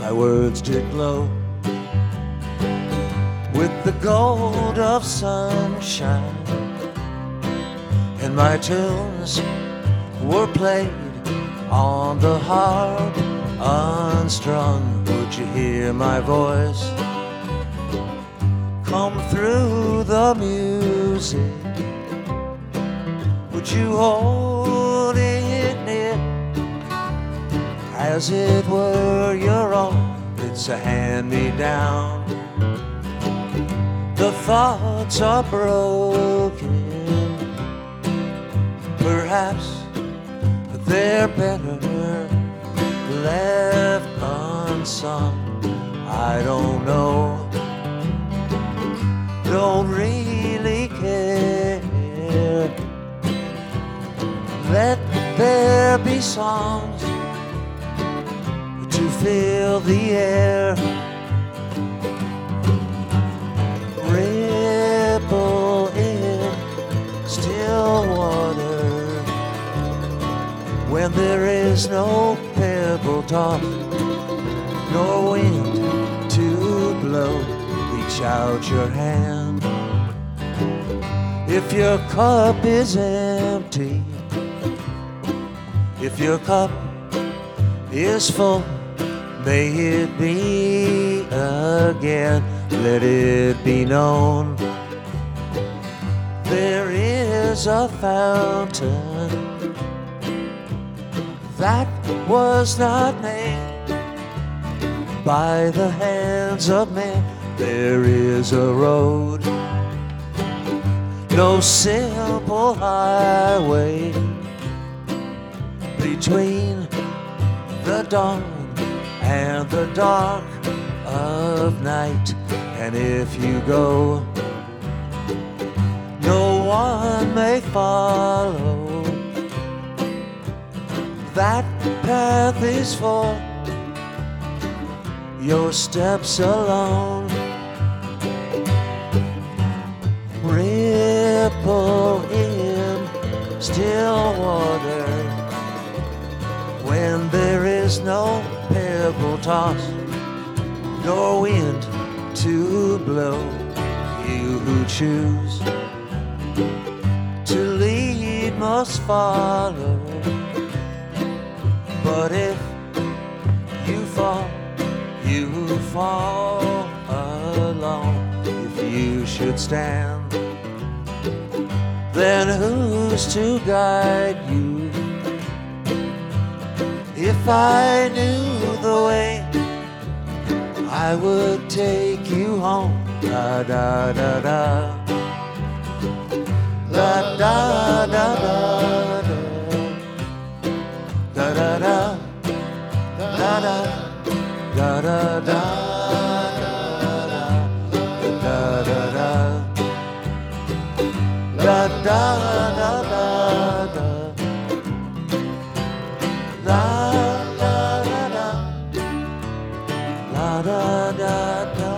my words did glow with the gold of sunshine, and my tunes were played on the harp unstrung. Would you hear my voice come through the music? Would you hold it near as it were your own? It's a hand-me-down. The thoughts are broken, perhaps they're better left unsung. I don't know, don't really care. Let there be songs to fill the air. Ripple in still water when there is no pebble top nor wind to blow. Reach out your hand if your cup is empty. If your cup is full, may it be again. Let it be known there is a fountain that was not made by the hands of men. There is a road, no simple highway, between the dawn and the dark of night. And if you go, no one may follow. That path is for your steps alone. Ripple in still water when there is no pebble toss nor wind to blow. You who choose to lead must follow. But if you fall alone. If you should stand, then who's to guide you? If I knew the way, I would take you home. Da da da da, da da da da, da da da, da da da da da, da da da, da da da da, la la la la, la da da da.